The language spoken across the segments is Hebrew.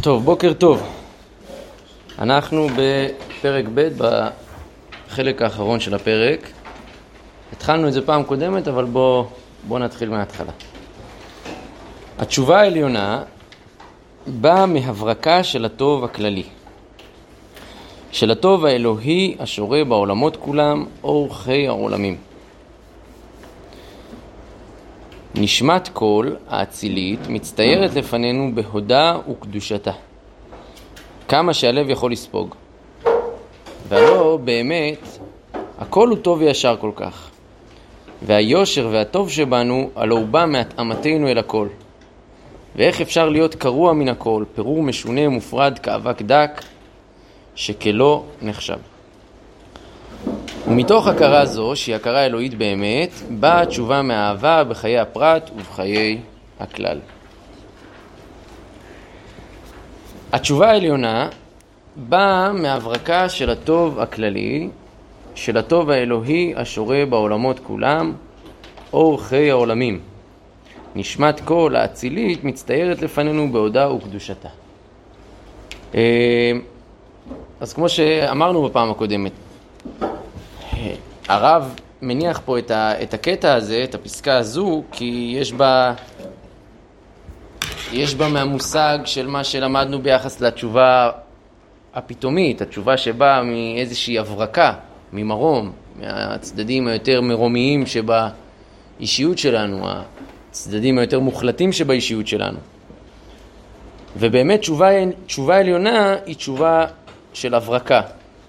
טוב, בוקר טוב. אנחנו בפרק ב' בחלק האחרון של הפרק. התחלנו את זה פעם קודמת, אבל בוא נתחיל מההתחלה. התשובה העליונה באה מהברקה של הטוב הכללי, של הטוב האלוהי השורה בעולמות כולם, אור חי העולמים. נשמת כל האצילית מצטיירת לפנינו בהודה וקדושתה, כמה שהלב יכול לספוג. ולא באמת הכל הוא טוב וישר כל כך, והיושר והטוב שבנו הלא הוא בא מהתאמתנו אל הכל. ואיך אפשר להיות קרוע מן הכל, פירור משונה ומופרד כאבק דק שכלא נחשב. ומתוך הכרה זו, שהיא הכרה אלוהית באמת, באה התשובה מהאהבה בחיי הפרט ובחיי הכלל. התשובה העליונה באה מהברקה של הטוב הכללי, של הטוב האלוהי השורה בעולמות כולם, אור חי העולמים. נשמת כל האצילית מצטיירת לפנינו בהודה וקדושתה. אז כמו שאמרנו בפעם הקודמת, הרב מניח פה את הקטע הזה, את הפסקה הזו, כי יש בה מהמושג של מה שלמדנו ביחס לתשובה הפתאומית, התשובה שבאה מאיזושהי הברקה, ממרום, מהצדדים היותר מרומיים שבאישיות שלנו, הצדדים היותר מוחלטים שבאישיות שלנו. ובאמת תשובה עליונה היא תשובה של הברקה.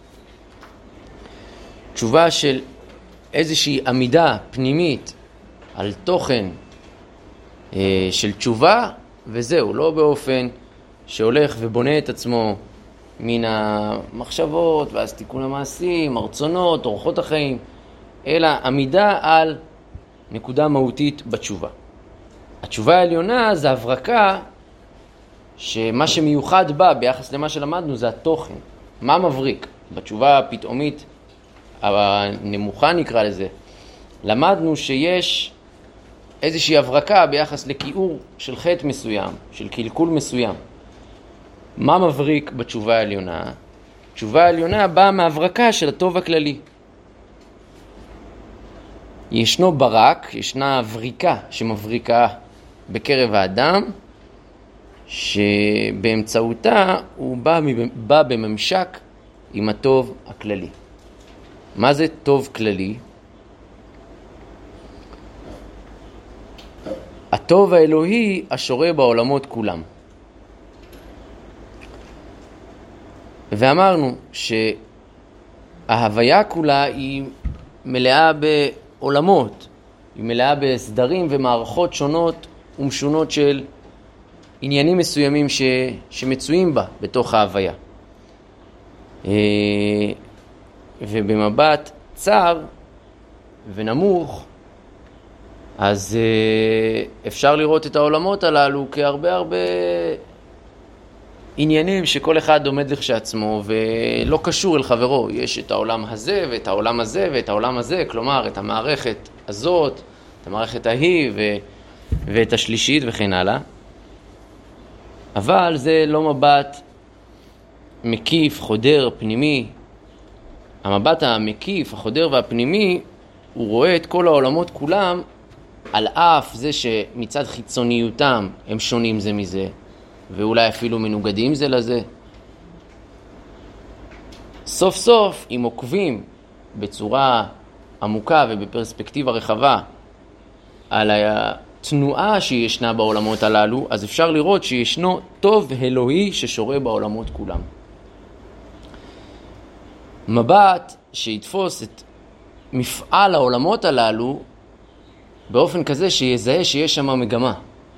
תשובה של איזושהי עמידה פנימית על תוכן של תשובה, וזהו, לא באופן שהולך ובונה את עצמו מן המחשבות ואז תיקון המעשים, הרצונות, אורחות החיים, אלא עמידה על נקודה מהותית בתשובה. התשובה העליונה זה הברקה שמה שמיוחד בה ביחס למה שלמדנו זה התוכן. מה מבריק? בתשובה הפתאומית הנמוכה נקרא לזה, למדנו שיש איזושהי הברקה ביחס לכיעור של חטא מסוים, של קלקול מסוים. מה מבריק בתשובה העליונה? תשובה העליונה באה מהברקה של הטוב הכללי. ישנו ברק, ישנה הבריקה שמבריקה בקרב האדם, שבאמצעותה הוא בא בממשק עם הטוב הכללי. מה זה טוב כללי? הטוב האלוהי השורה בעולמות כולם. ואמרנו שההוויה כולה היא מלאה בעולמות, היא מלאה בסדרים ומערכות שונות ומשונות של עניינים מסוימים שמצויים בה בתוך ההוויה. ובמבט צר ונמוך, אז אפשר לראות את העולמות הללו כהרבה עניינים שכל אחד עומד לכשעצמו ולא קשור אל חברו. יש את העולם הזה ואת העולם הזה ואת העולם הזה, כלומר את המערכת הזאת, את המערכת ההיא ואת השלישית וכן הלאה. אבל זה לא מבט מקיף, חודר, פנימי. המבט המקיף, החודר והפנימי, הוא רואה את כל העולמות כולם, על אף זה שמצד חיצוניותם הם שונים זה מזה, ואולי אפילו מנוגדים זה לזה. סוף סוף, אם עוקבים בצורה עמוקה ובפרספקטיבה רחבה על התנועה שישנה בעולמות הללו, אז אפשר לראות שישנו טוב אלוהי ששורה בעולמות כולם. מבט שיתפוס את מפעל העולמות הללו באופן כזה שיזהה שיש שם מגמה.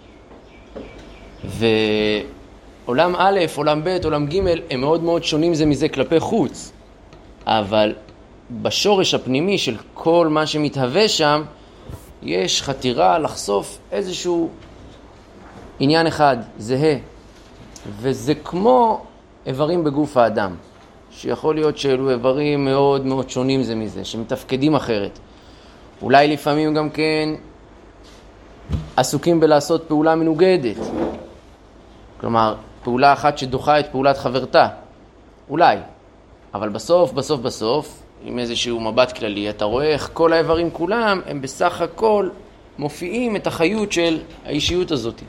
ועולם א', עולם ב', עולם ג' הם מאוד מאוד שונים זה מזה כלפי חוץ. אבל בשורש הפנימי של כל מה שמתהווה שם, יש חתירה לחשוף איזשהו עניין אחד, זהה. וזה כמו איברים בגוף האדם, שיכול להיות שאלו איברים מאוד מאוד שונים זה מזה, שמתפקדים אחרת. אולי לפעמים גם כן עסוקים בלעשות פעולה מנוגדת. כלומר, פעולה אחת שדוחה את פעולת חברתה. אולי. אבל בסוף, עם איזשהו מבט כללי, אתה רואה איך כל האיברים כולם, הם בסך הכל מופיעים את החיות של האישיות הזאת.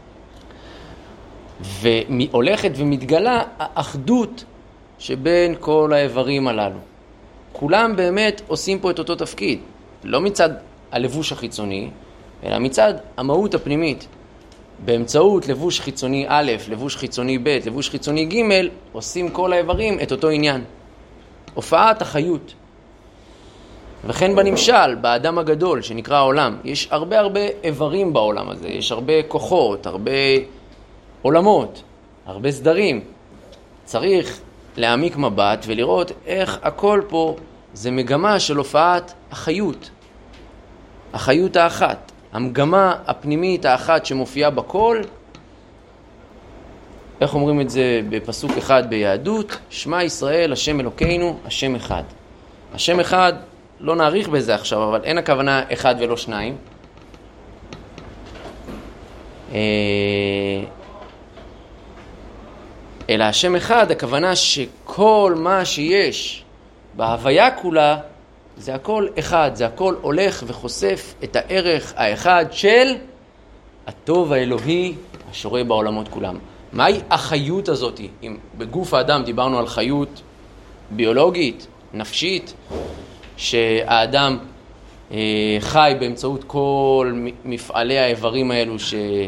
והולכת ומתגלה האחדות שבין כל האיברים הללו. כולם באמת עושים פה את אותו תפקיד. לא מצד הלבוש החיצוני, אלא מצד המהות הפנימית. באמצעות לבוש חיצוני א', לבוש חיצוני ב', לבוש חיצוני ג', עושים כל האיברים את אותו עניין. הופעת החיות. וכן בנמשל, באדם הגדול שנקרא העולם, יש הרבה איברים בעולם הזה, יש הרבה כוחות, הרבה עולמות, הרבה סדרים. צריך להעמיק מבט ולראות איך הכל פה זה מגמה של הופעת החיות. החיות האחת, המגמה הפנימית האחת שמופיעה בכל. איך אומרים את זה בפסוק אחד ביהדות? שמע ישראל, השם אלוקינו, השם אחד. השם אחד, לא נאריך בזה עכשיו, אבל אין הכוונה אחד ולא שניים. אלא השם אחד, הכוונה שכל מה שיש בהוויה כולה, זה הכל אחד, זה הכל הולך וחושף את הערך האחד של הטוב האלוהי השורה בעולמות כולם. מהי החיות הזאת? אם בגוף האדם דיברנו על חיות ביולוגית, נפשית, שהאדם חי באמצעות כל מפעלי האיברים האלו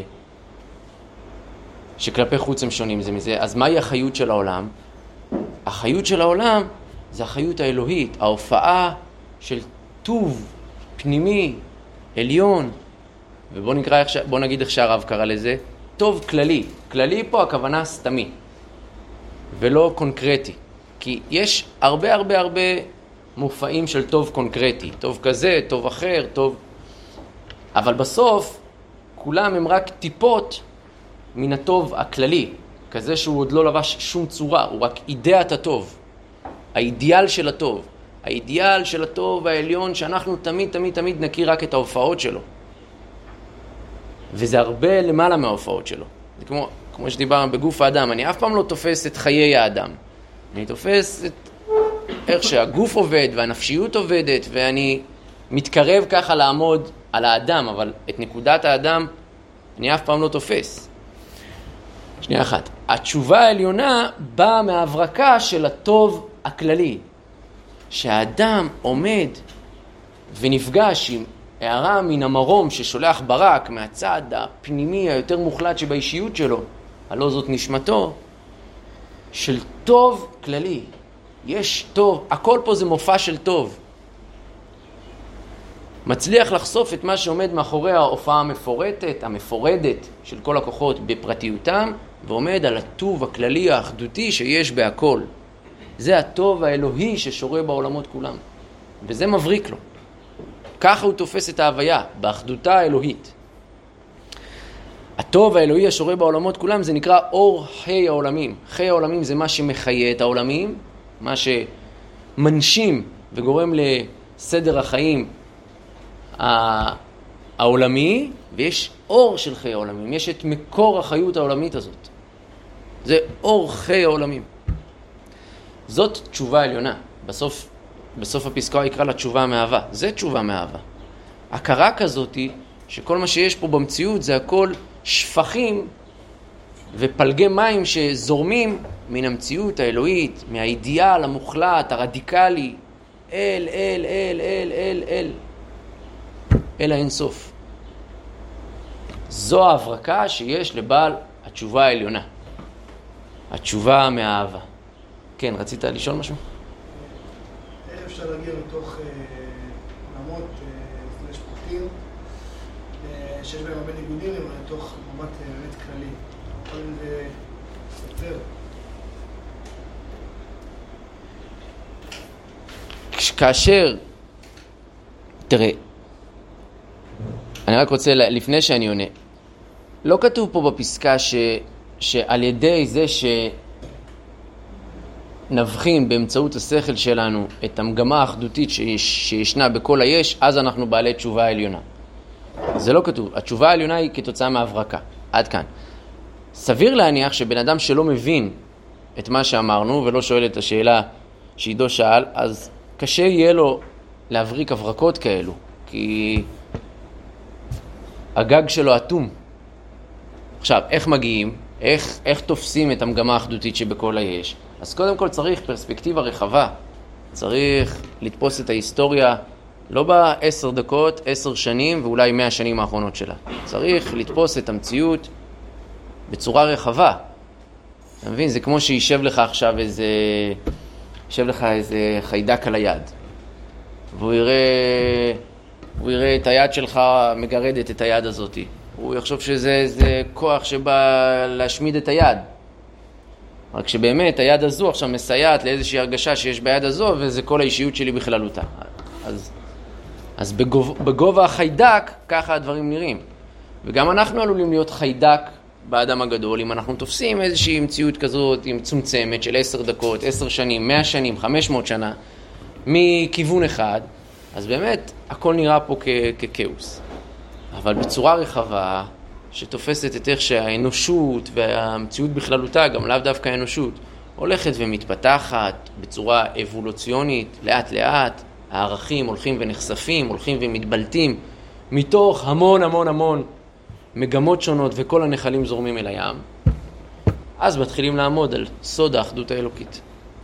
שכלפי חוץ הם שונים זה מזה. אז מהי החיות של העולם? החיות של העולם זה החיות האלוהית, ההופעה של טוב פנימי, עליון. ובוא נגיד איך שהרב קרא לזה, טוב כללי. כללי פה הכוונה סתמי, ולא קונקרטי. כי יש הרבה מופעים של טוב קונקרטי. טוב כזה, טוב אחר, טוב... אבל בסוף, כולם הם רק טיפות מן הטוב הכללי. כזה שהוא עוד לא לבש שום צורה, הוא רק אידאת הטוב. האידיאל של הטוב. האידיאל של הטוב העליון שאנחנו תמיד נכיר רק את ההופעות שלו. וזה הרבה למעלה מההופעות שלו. זה כמו שדיברנו בגוף האדם. אני אף פעם לא תופס את חיי האדם. אני תופס את איך שהגוף עובד והנפשיות עובדת, ואני מתקרב ככה לעמוד על האדם, אבל את נקודת האדם אני אף פעם לא תופס. שנייה אחת. התשובה העליונה באה מההברקה של הטוב הכללי. שהאדם עומד ונפגש עם הערה מן המרום ששולח ברק מהצד הפנימי היותר מוחלט שבאישיות שלו, הלא זאת נשמתו, של טוב כללי. יש טוב, הכל פה זה מופע של טוב. מצליח לחשוף את מה שעומד מאחורי ההופעה המפורדת של כל הכוחות בפרטיותם, ועומד על הטוב הכללי האחדותי שיש בהכל. זה הטוב האלוהי ששורה בעולמות כולם. וזה מבריק לו. ככה הוא תופס את ההוויה, באחדותה האלוהית. הטוב האלוהי השורה בעולמות כולם זה נקרא אור חי העולמים. חי העולמים זה מה שמחיה את העולמים, מה שמנשים וגורם לסדר החיים העולמי, ויש אור של חי העולמים. יש את מקור החיות העולמית הזאת. זה אור חי העולמים. זאת תשובה עליונה. בסוף הפסקה יקרא לה תשובה מאהבה. זה תשובה מאהבה. הכרה כזאת היא שכל מה שיש פה במציאות זה הכל שפכים ופלגי מים שזורמים מן המציאות האלוהית, מהאידיאל המוחלט, הרדיקלי, אל האינסוף. זו ההברקה שיש לבעל התשובה העליונה. התשובה מהאהבה. כן, רצית לשאול משהו? איך אפשר להגיע מתוך עולמות, סלש פרטים, שיש בהם הרבה ניגודים, אבל לתוך מבט באמת כללי? כל זה ספר. כאשר, תראה, אני רק רוצה, לפני שאני עונה, לא כתוב פה בפסקה שעל ידי זה שנבחין באמצעות השכל שלנו את המגמה האחדותית שישנה בכל היש, אז אנחנו בעלי תשובה עליונה. זה לא כתוב. התשובה העליונה היא כתוצאה מהברקה. עד כאן. סביר להניח שבן אדם שלא מבין את מה שאמרנו ולא שואל את השאלה שעידו שאל, אז קשה יהיה לו להבריק הברקות כאלו, כי הגג שלו אטום. עכשיו, איך מגיעים? איך תופסים את המגמה האחדותית שבכל היש? אז קודם כל צריך פרספקטיבה רחבה. צריך לתפוס את ההיסטוריה לא ב10 דקות, 10 שנים ואולי 100 שנים האחרונות שלה. צריך לתפוס את המציאות בצורה רחבה. אתה מבין? זה כמו שישב לך עכשיו ישב לך איזה חיידק על היד. והוא יראה את היד שלך מגרדת את היד הזאת. הוא יחשוב שזה כוח שבא להשמיד את היד. רק שבאמת היד הזו עכשיו מסייעת לאיזושהי הרגשה שיש ביד הזו, וזה כל האישיות שלי בכללותה. אז בגובה החיידק, ככה הדברים נראים. וגם אנחנו עלולים להיות חיידק באדם הגדול, אם אנחנו תופסים איזושהי מציאות כזאת, עם צומצמת של 10 דקות, 10 שנים, 100 שנים, 500 שנה, מכיוון אחד, אז באמת הכל נראה פה ככאוס. אבל בצורה רחבה, שתופסת את איך שהאנושות והמציאות בכללותה, גם לאו דווקא האנושות, הולכת ומתפתחת בצורה אבולוציונית, לאט לאט, הערכים הולכים ונחשפים, הולכים ומתבלטים, מתוך המון המון המון מגמות שונות וכל הנחלים זורמים אל הים, אז מתחילים לעמוד על סוד האחדות האלוקית.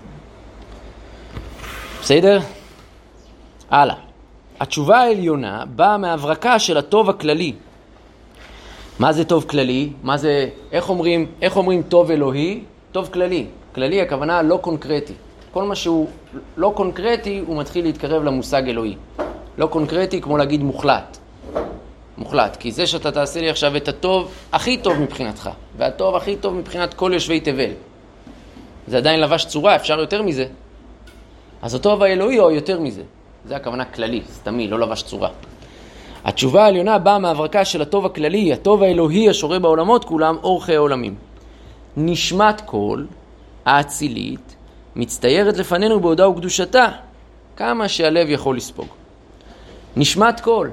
בסדר? הלאה. התשובה העליונה באה מהברקה של הטוב הכללי. מה זה טוב כללי? איך אומרים טוב אלוהי? טוב כללי. כללי הכוונה לא קונקרטי. כל מה שהוא לא קונקרטי הוא מתחיל להתקרב למושג אלוהי. לא קונקרטי כמו להגיד מוחלט. מוחלט, כי זה שאתה תעשה לי עכשיו את הטוב הכי טוב מבחינתך, והטוב הכי טוב מבחינת כל יושבי תבל. זה עדיין לבש צורה, אפשר יותר מזה. אז הטוב האלוהי או יותר מזה. זה הכוונה כללי, סתמי, לא לבש צורה. התשובה העליונה באה מהברקה של הטוב הכללי, הטוב האלוהי השורה בעולמות כולם, אור חיי עולמים. נשמת כל האצילית מצטיירת לפנינו בהודעה וקדושתה, כמה שהלב יכול לספוג. נשמת כל.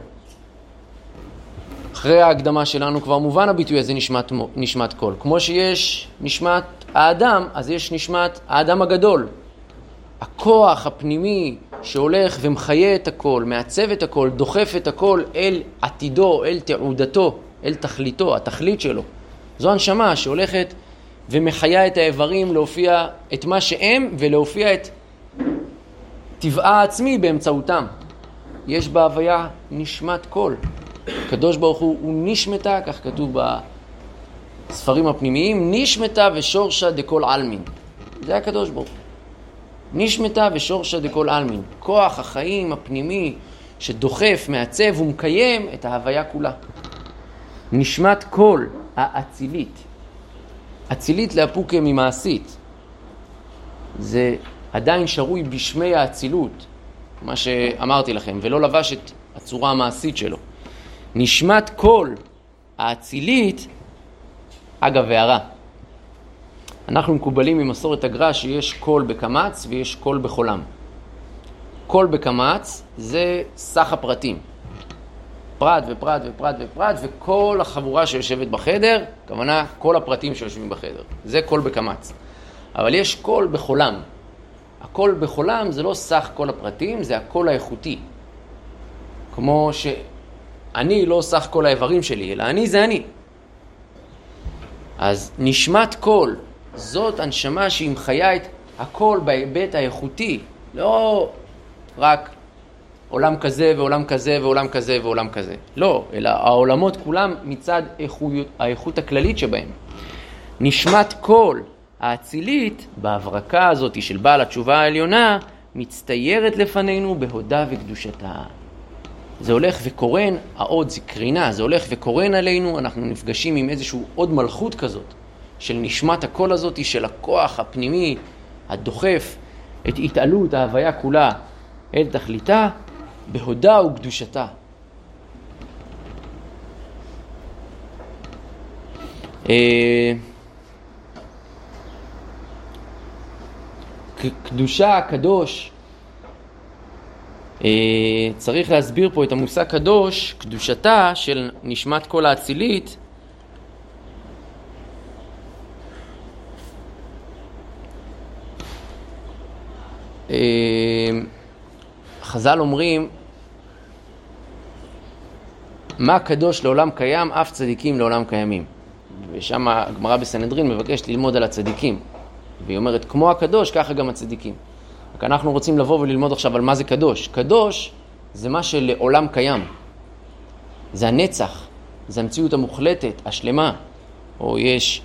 אחרי ההקדמה שלנו כבר מובן הביטוי הזה נשמת כל. כמו שיש נשמת האדם, אז יש נשמת האדם הגדול. הכוח הפנימי שהולך ומחיה את הכל, מעצב את הכל, דוחף את הכל אל עתידו, אל תעודתו, אל תכליתו, התכלית שלו. זו הנשמה שהולכת ומחיה את האיברים להופיע את מה שהם ולהופיע את טבעה העצמי באמצעותם. יש בהוויה נשמת כל. הקדוש ברוך הוא נשמתה, כך כתוב בספרים הפנימיים, נשמתה ושורשה דכל עלמין. זה הקדוש ברוך הוא. נשמתה ושורשה דכל עלמין. כוח החיים הפנימי שדוחף, מעצב ומקיים את ההוויה כולה. נשמת כל האצילית. אצילית להפוקה ממעשית. זה עדיין שרוי בשמי האצילות, מה שאמרתי לכם, ולא לבש את הצורה המעשית שלו. נשמת כל האצילית, אגב והערה, אנחנו מקובלים ממסורת הגר"א שיש קול בקמץ ויש קול בחולם. קול בקמץ זה סך הפרטים. פרט ופרט ופרט ופרט וכל החבורה שיושבת בחדר, כוונה כל הפרטים שיושבים בחדר. זה קול בקמץ. אבל יש קול בחולם. הקול בחולם זה לא סך כל הפרטים, זה הקול האיכותי. כמו שאני לא סך כל האיברים שלי, אלא אני זה אני. אז נשמת קול, זאת הנשמה שהיא מחיה את הכל בהיבט האיכותי. לא רק עולם כזה ועולם כזה ועולם כזה ועולם כזה. לא, אלא העולמות כולם מצד האיכות הכללית שבהם. נשמת כל האצילית בהברקה הזאת של בעל התשובה העליונה מצטיירת לפנינו בהודעה וקדושתה. זה הולך וקורן, העוד זה קרינה, זה הולך וקורן עלינו, אנחנו נפגשים עם איזשהו עוד מלכות כזאת של נשמת הקול הזאת, של הכוח הפנימי הדוחף את התעלות ההוויה כולה אל תכליתה בהודעה וקדושתה. קדושה, הקדוש, צריך להסביר פה את המושג קדוש, קדושתה של נשמת כל האצילית. חז"ל אומרים, מה קדוש לעולם קיים, אף צדיקים לעולם קיימים. ושם הגמרא בסנהדרין מבקשת ללמוד על הצדיקים. והיא אומרת, כמו הקדוש, ככה גם הצדיקים. רק אנחנו רוצים לבוא וללמוד עכשיו על מה זה קדוש. קדוש זה מה שלעולם קיים. זה הנצח, זה המציאות המוחלטת, השלמה. או יש,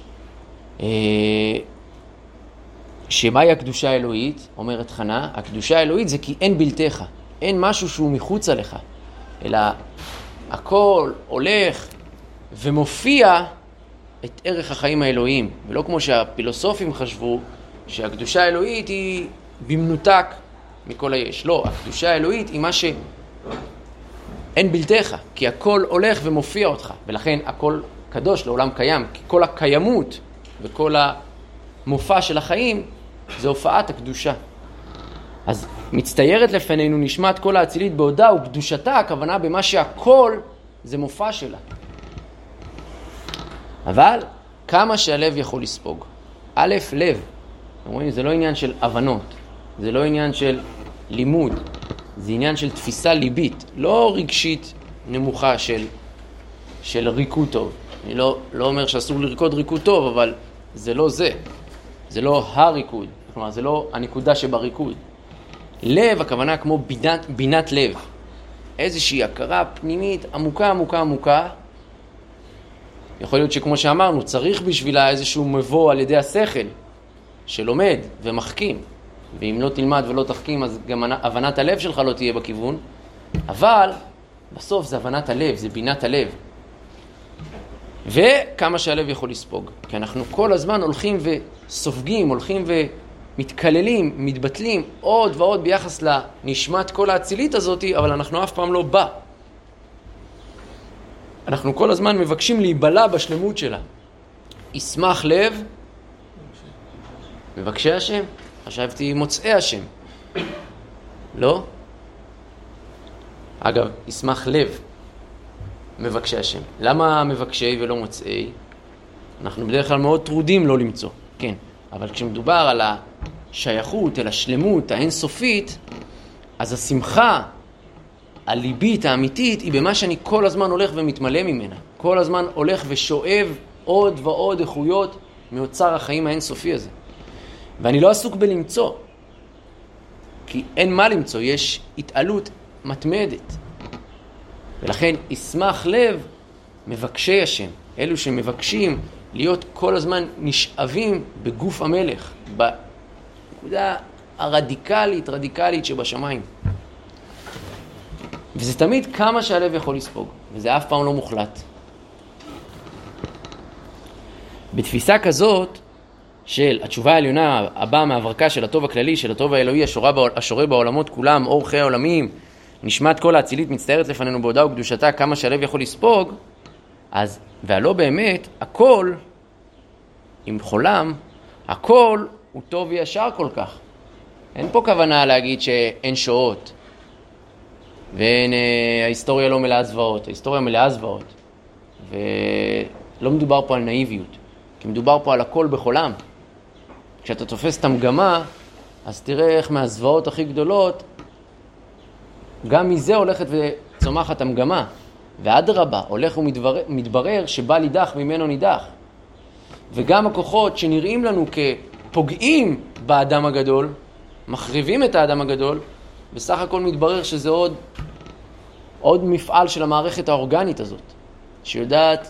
שמהי הקדושה האלוהית? אומרת חנה, הקדושה האלוהית זה כי אין בלתך, אין משהו שהוא מחוץ עליך, אלא הכל הולך ומופיע את ערך החיים האלוהיים, ולא כמו שהפילוסופים חשבו שהקדושה האלוהית היא במנותק מכל היש. לא, הקדושה האלוהית היא מה שאין בלתך, כי הכל הולך ומופיע אותך, ולכן הכל קדוש לעולם קיים, כי כל הקיימות וכל המופע של החיים זה הופעת הקדושה. אז מצטיירת לפנינו נשמת כל האצילית בהודעה, וקדושתה הכוונה במה שהכל זה מופע שלה. אבל כמה שהלב יכול לספוג. א', לב. אומרים, זה לא עניין של הבנות, זה לא עניין של לימוד, זה עניין של תפיסה ליבית, לא רגשית נמוכה של ריקוד טוב. אני לא אומר שאסור לרקוד ריקוד טוב, אבל זה לא זה. זה לא הריקוד. כלומר, זה לא הנקודה שבריקוד. לב, הכוונה כמו בינת לב. איזושהי הכרה פנימית עמוקה, עמוקה, עמוקה. יכול להיות שכמו שאמרנו, צריך בשבילה איזשהו מבוא על ידי השכל, שלומד ומחכים. ואם לא תלמד ולא תחכים, אז גם הבנת הלב שלך לא תהיה בכיוון. אבל בסוף זה הבנת הלב, זה בינת הלב. וכמה שהלב יכול לספוג. כי אנחנו כל הזמן הולכים וסופגים, הולכים ומתקללים, מתבטלים עוד ועוד ביחס לנשמת כל האצילית הזאת, אבל אנחנו אף פעם לא בא. אנחנו כל הזמן מבקשים להיבלע בשלמות שלה. ישמח לב, מבקשי השם. חשבתי מוצאי השם. לא? אגב, ישמח לב. מבקשי השם. למה מבקשי ולא מוצאי? אנחנו בדרך כלל מאוד טרודים לא למצוא, כן. אבל כשמדובר על השייכות, על השלמות, האינסופית, אז השמחה הליבית, האמיתית, היא במה שאני כל הזמן הולך ומתמלא ממנה. כל הזמן הולך ושואב עוד ועוד איכויות מאוצר החיים האינסופי הזה. ואני לא עסוק בלמצוא, כי אין מה למצוא, יש התעלות מתמדת. ולכן ישמח לב מבקשי השם, אלו שמבקשים להיות כל הזמן נשאבים בגוף המלך, בנקודה הרדיקלית שבשמיים. וזה תמיד כמה שהלב יכול לספוג, וזה אף פעם לא מוחלט. בתפיסה כזאת של התשובה העליונה הבאה מהעברקה של הטוב הכללי, של הטוב האלוהי השורה בעולמות כולם, אור חיי העולמים, נשמת כל האצילית מצטיירת לפנינו בהודעה וקדושתה כמה שהלב יכול לספוג, אז, והלא באמת, הכל, עם חולם, הכל הוא טוב וישר כל כך. אין פה כוונה להגיד שאין שואות, ואין, ההיסטוריה לא מלאה זוועות, ההיסטוריה מלאה זוועות, ולא מדובר פה על נאיביות, כי מדובר פה על הכל בחולם. כשאתה תופס את המגמה, אז תראה איך מהזוועות הכי גדולות, גם מזה הולכת וצומחת המגמה, ואדרבה, הולך ומתברר שבא לידך ממנו נידח. וגם הכוחות שנראים לנו כפוגעים באדם הגדול, מחריבים את האדם הגדול, בסך הכל מתברר שזה עוד מפעל של המערכת האורגנית הזאת, שיודעת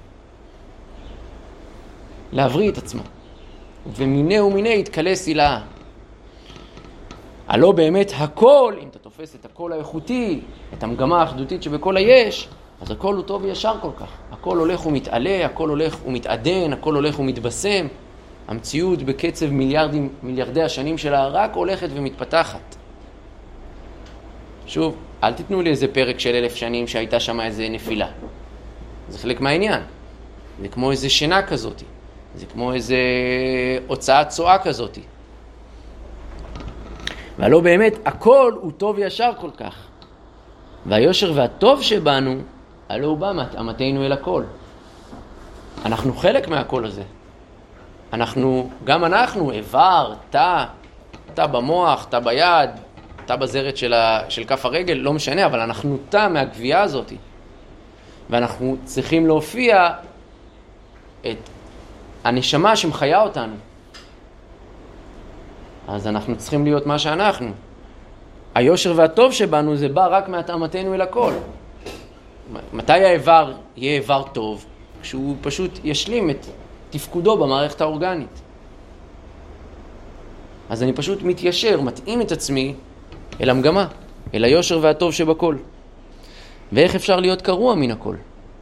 להבריא את עצמה. ומיני ומיני יתקלה סילאה. הלא באמת הכל, אם אתה תופס את הכל האיכותי, את המגמה האחדותית שבכל היש, אז הכל הוא טוב וישר כל כך. הכל הולך ומתעלה, הכל הולך ומתעדן, הכל הולך ומתבשם. המציאות בקצב מיליארדי השנים שלה רק הולכת ומתפתחת. שוב, אל תיתנו לי איזה פרק של 1000 שנים שהייתה שם איזה נפילה. זה חלק מהעניין. זה כמו איזה שינה כזאת. זה כמו איזה הוצאת צועה כזאת. והלא באמת, הכל הוא טוב וישר כל כך. והיושר והטוב שבנו, הלא הוא בא מהתאמתנו אל הכל. אנחנו חלק מהכל הזה. גם אנחנו, איבר, תא, תא במוח, תא ביד, תא בזרת של כף הרגל, לא משנה, אבל אנחנו תא מהגבייה הזאת. ואנחנו צריכים להופיע את הנשמה שמחיה אותנו. אז אנחנו צריכים להיות מה שאנחנו. היושר והטוב שבנו זה בא רק מהתאמתנו אל הכל. מתי האיבר יהיה איבר טוב? כשהוא פשוט ישלים את תפקודו במערכת האורגנית. אז אני פשוט מתיישר, מתאים את עצמי אל המגמה, אל היושר והטוב שבכל. ואיך אפשר להיות קרוע מן הכל?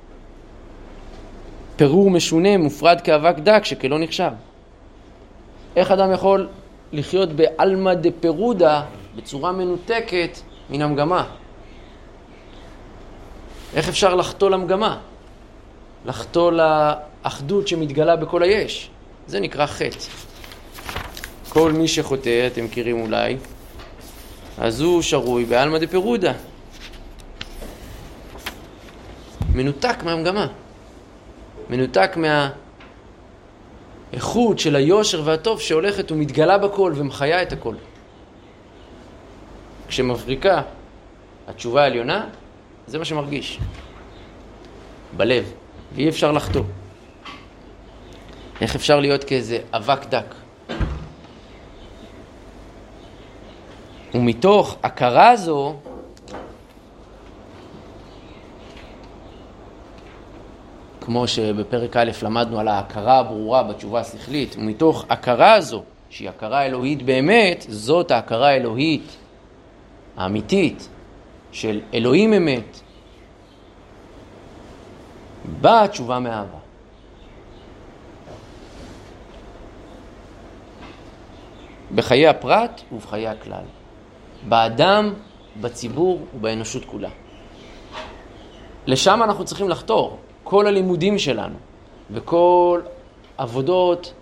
פירור משונה, מופרד כאבק דק, שכלא נחשב. איך אדם יכול לחיות באלמא דפירודה, בצורה מנותקת מן המגמה? איך אפשר לחטוא למגמה? לחטוא לאחדות שמתגלה בכל היש. זה נקרא חטא. כל מי שחוטא, אתם מכירים אולי, אז הוא שרוי באלמא דפירודה. מנותק מהמגמה. מנותק מהאיכות של היושר והטוב שהולכת ומתגלה בכל ומחיה את הכל. כשמבריקה התשובה העליונה, זה מה שמרגיש. בלב. ואי אפשר לחטוא. איך אפשר להיות כאיזה אבק דק? ומתוך הכרה זו, כמו שבפרק א' למדנו על ההכרה הברורה בתשובה השכלית, ומתוך הכרה הזו, שהיא הכרה אלוהית באמת, זאת ההכרה האלוהית האמיתית של אלוהים אמת, באה תשובה מאהבה. בחיי הפרט ובחיי הכלל. באדם, בציבור ובאנושות כולה. לשם אנחנו צריכים לחתור. כל הלימודים שלנו וכל עבודות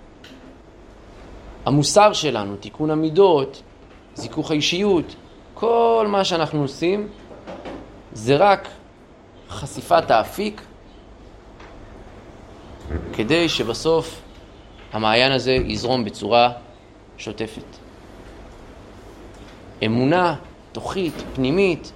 המוסר שלנו, תיקון המידות, זיכוך האישיות, כל מה שאנחנו עושים זה רק חשיפת האפיק כדי שבסוף המעיין הזה יזרום בצורה שוטפת. אמונה תוכית, פנימית,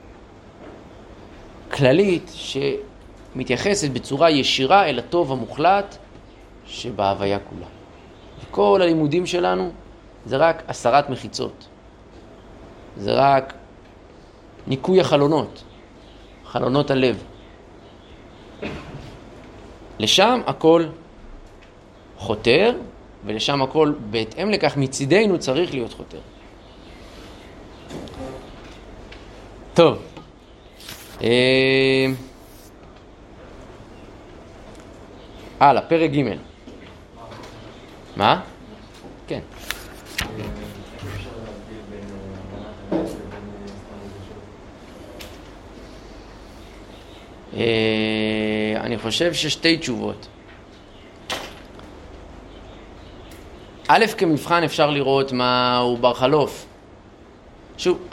כללית, שמתייחסת בצורה ישירה אל הטוב המוחלט שבהוויה כולה. וכל הלימודים שלנו זה רק הסרת מחיצות. זה רק ניקוי החלונות, חלונות הלב. לשם הכל חותר, ולשם הכל בהתאם לכך מצידנו צריך להיות חותר. טוב. הלאה, פרק ג'. מה? כן. אני חושב ששתי תשובות. א', כמבחן אפשר לראות מה הוא בר חלוף. שוב,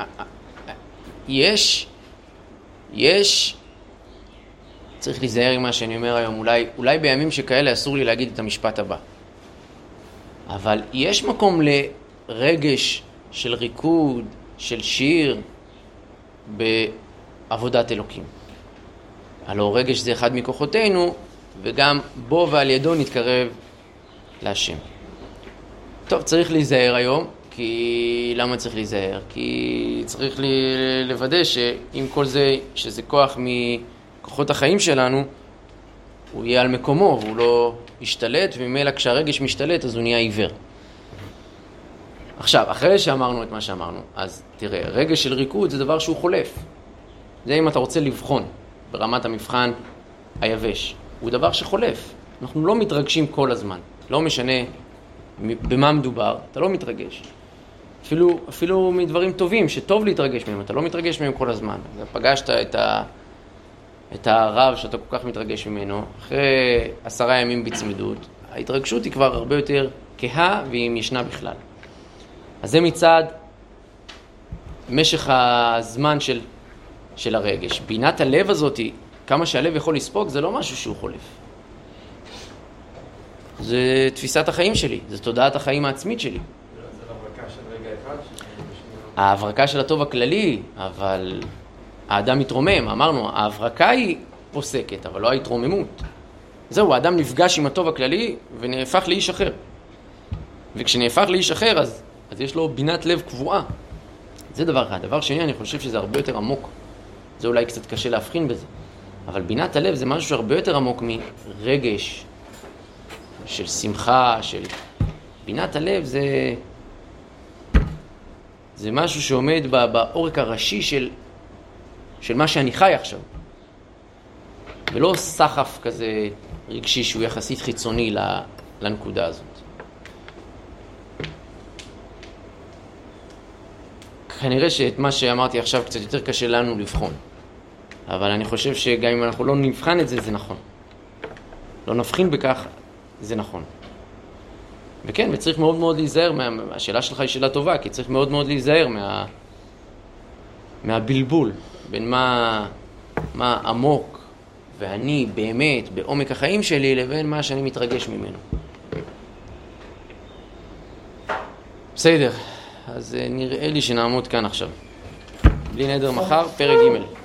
יש, צריך להיזהר עם מה שאני אומר היום, אולי בימים שכאלה אסור לי להגיד את המשפט הבא. אבל יש מקום לרגש של ריקוד, של שיר, בעבודת אלוקים. הלא רגש זה אחד מכוחותינו, וגם בו ועל ידו נתקרב להשם. טוב, צריך להיזהר היום, כי למה צריך להיזהר? כי צריך לוודא שעם כל זה, שזה כוח מכוחות החיים שלנו, הוא יהיה על מקומו, והוא לא ישתלט, וממילא כשהרגש משתלט, אז הוא נהיה עיוור. עכשיו, אחרי שאמרנו את מה שאמרנו, אז תראה, רגש של ריקוד זה דבר שהוא חולף. זה אם אתה רוצה לבחון ברמת המבחן היבש. הוא דבר שחולף. אנחנו לא מתרגשים כל הזמן. לא משנה במה מדובר, אתה לא מתרגש. אפילו מדברים טובים, שטוב להתרגש מהם, אתה לא מתרגש מהם כל הזמן. פגשת את הרב שאתה כל כך מתרגש ממנו, אחרי 10 ימים בצמידות, ההתרגשות היא כבר הרבה יותר כהה והיא ישנה בכלל. אז זה מצד משך הזמן של הרגש. בינת הלב הזאת, כמה שהלב יכול לספוג, זה לא משהו שהוא חולף. זה תפיסת החיים שלי, זה תודעת החיים העצמית שלי. זה הברקה של רגע ההברקה של הטוב הכללי, אבל האדם מתרומם. אמרנו, ההברקה היא פוסקת, אבל לא ההתרוממות. זהו, האדם נפגש עם הטוב הכללי ונהפך לאיש אחר. וכשנהפך לאיש אחר, אז יש לו בינת לב קבועה. זה דבר אחד. דבר שני, אני חושב שזה הרבה יותר עמוק. זה אולי קצת קשה להבחין בזה. אבל בינת הלב זה משהו שהרבה יותר עמוק מרגש, של שמחה, של... בינת הלב זה משהו שעומד בעורק הראשי של מה שאני חי עכשיו. ולא סחף כזה רגשי שהוא יחסית חיצוני לנקודה הזאת. כנראה שאת מה שאמרתי עכשיו קצת יותר קשה לנו לבחון. אבל אני חושב שגם אם אנחנו לא נבחן את זה, זה נכון. לא נבחין בכך, זה נכון. וכן, וצריך מאוד מאוד להיזהר, השאלה שלך היא שאלה טובה, כי צריך מאוד מאוד להיזהר מהבלבול, בין מה עמוק ואני באמת בעומק החיים שלי, לבין מה שאני מתרגש ממנו. בסדר, אז נראה לי שנעמוד כאן עכשיו. בלי נדר מחר, פרק ג'.